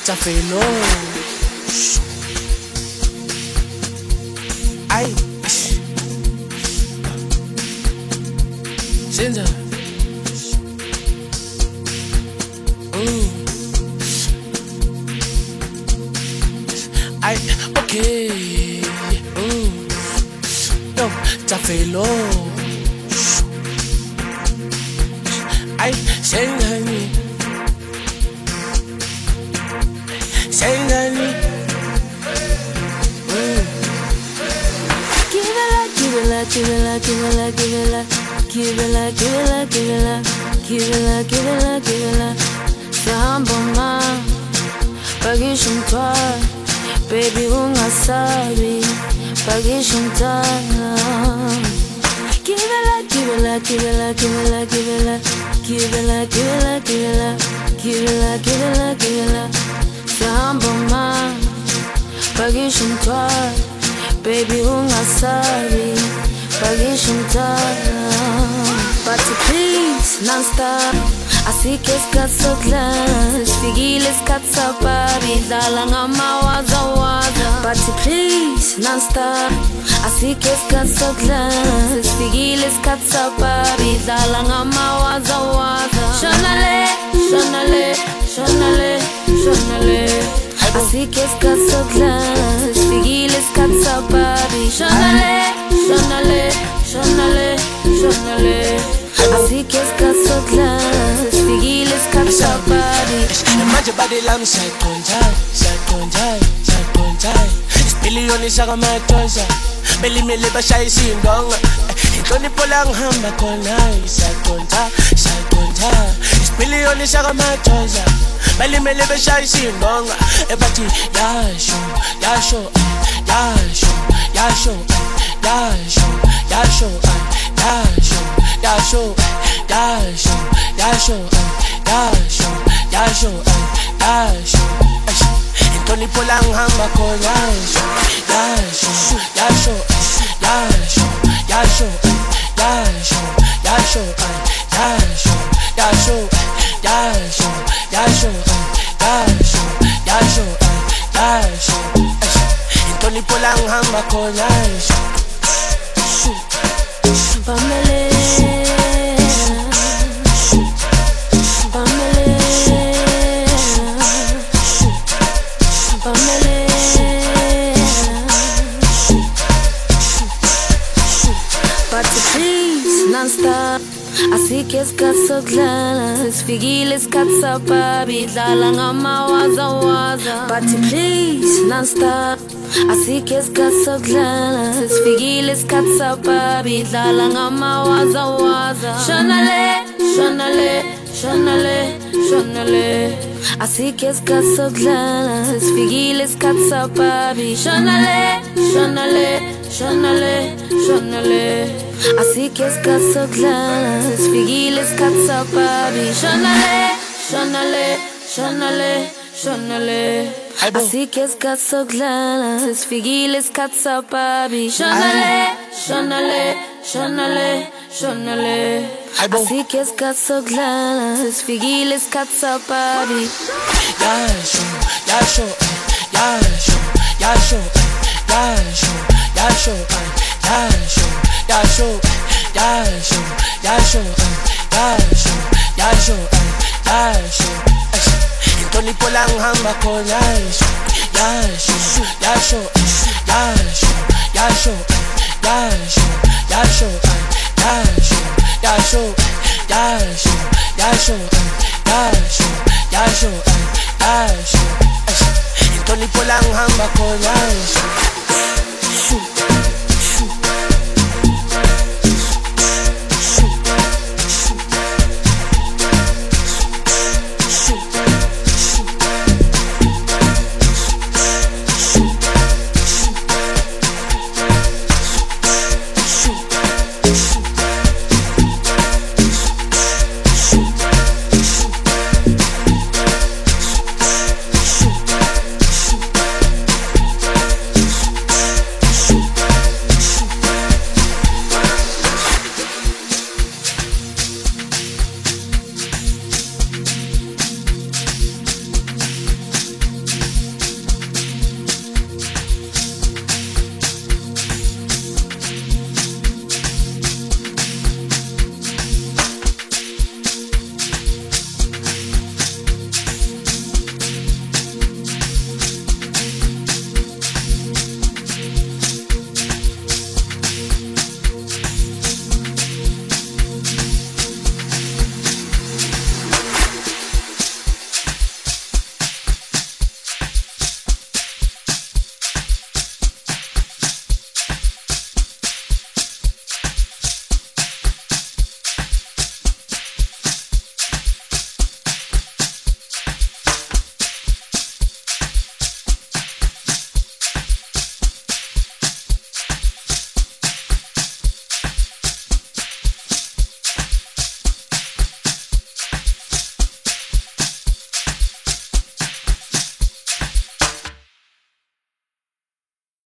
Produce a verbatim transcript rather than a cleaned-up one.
Tafelo. Ay. Senza. Mm. Ay, okay. Mm. Yo, Tafelo. Ay, Sengani. Sengani. Mm. Give it like, give it like, give it like, give it like, give it like, give it like, give it like, give it like, give it like, give it like. Samba ma, pagishinta, baby ungasabi, pagishinta. Give it like, give it like, give it like, give it like, give it like, give it like, give it like, give it like, give it like, give it like, give it like. Samba ma, pagishinta, baby ungasabi, pagishinta. But please, non-stop, asike skatso glass, figile skatsa babi, dalanga mawaza waza. But please, non-stop, asike skatso glass, figile skatsa babi, dalanga mawaza waza. Shonale, shonale, shonale, shonale. Asike skatso glass, figile skatsa babi, shonale, shonale, shonale, shonale. Asike skatso glass, figile skatsa babi. Manje body lam shakonjai, shakonjai, shakonjai. Isipiliyoni shaka matosa, belimele bashayi sindonga. Intoni pola ngihamba khona, shakonjai, shakonjai. Isipiliyoni shaka matosa, belimele bashayi sindonga. Ebathi yasho, yasho, yasho, yasho, yasho, yasho, yasho, yasho, yasho, yasho, yasho, yasho, yasho. Intoni pola ngihamba khona, yasho, yasho, yasho, yasho, yasho, yasho, yasho, yasho, yasho, yasho, yasho, yasho, yasho. Intoni pola ngihamba khona, Pamela, Pamela, Pamela. But please, non-stop, asike skatso glass, figile skatsa babi, dalanga mawaza waza. But please, non-stop, asike skatso glass, figile skatsa babi, dalanga mawaza waza. Shonale, shonale, shonale, shonale. Asike skatso glass, figile skatsa babi, shonale, shonale, shonale, shonale. Asike skatso glass, figile skatsa babi, shonale, shonale, shonale, shonale. Asike skatso glass, figile skatsa babi, shonale, shonale, shonale, shonale. Asike skatso glass, figile skatsa babi. Yasho, yasho, yasho, yasho, yasho, yasho, yasho, yasho, yasho, yasho, yasho, yasho, yasho. Intoni pola ngihamba khona, yasho, yasho, yasho, yasho, yasho, yasho, yasho, yasho, yasho, yasho, yasho, yasho, yasho. Intoni pola ngihamba khona,